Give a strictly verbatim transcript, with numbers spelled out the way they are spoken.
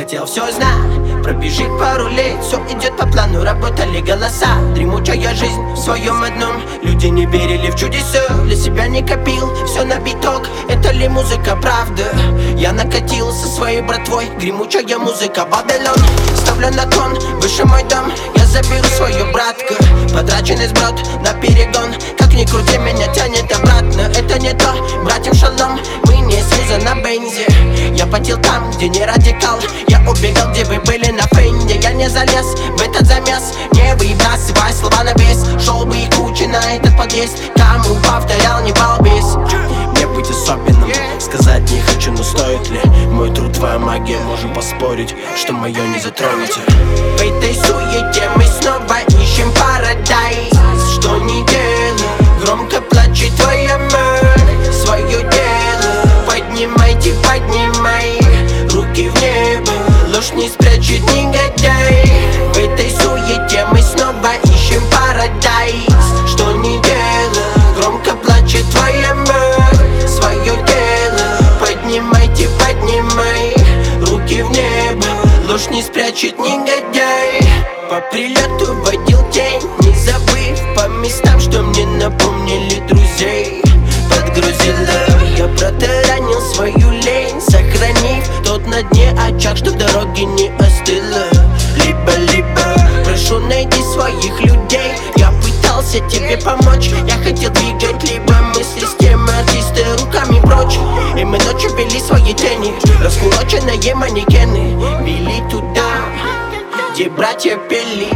хотел все знать. Пробежит пару лет, все идет по плану, работали голоса. Дремучая жизнь в своем одном, люди не верили в чудеса. Для себя не копил, все на биток, это ли музыка, правда? Я накатил со своей братвой, гремучая музыка, Вавилон. Ставлю на кон, выше мой дом, я заберу свою братку. Потраченный сброд на перегон, как ни крути, меня тянет обратно. Это не то, братьям шалом, мы не снизу на бензе. Я потел там, где не радикал, я убегал, где вы были на френде. Я не залез в этот замес, не выбрасывай слова на вес. Шел бы и куча на этот подъезд, кому повторял, не балбес. Мне быть особенным, сказать не хочу, но стоит ли мой труд, твоя магия, можем поспорить, что мое не затронете. В этой суете мы снова ищем парадайз. Что не дело, громко плачет твоя мать. Свое дело поднимайте, поднимай руки в небо, ложь не спрячет негодяй. В этой суете мы снова ищем парадайз. Что не дело, громко плачет твоя мать. Свое дело поднимайте, поднимай руки в небо, ложь не спрячет негодяй. По прилету водил тень, не забыв по местам, что мне напомнили друзей. Подгрузила, я протаранил свою лень, сохранив тот на дне очаг, что в дороге не остыла. Либо-либо прошу найти своих людей. Я пытался тебе помочь, я хотел двигать либо мысли с темы артиста руками прочь. И мы ночью вели свои тени, раскуроченные манекены, вели туда, где братья пели.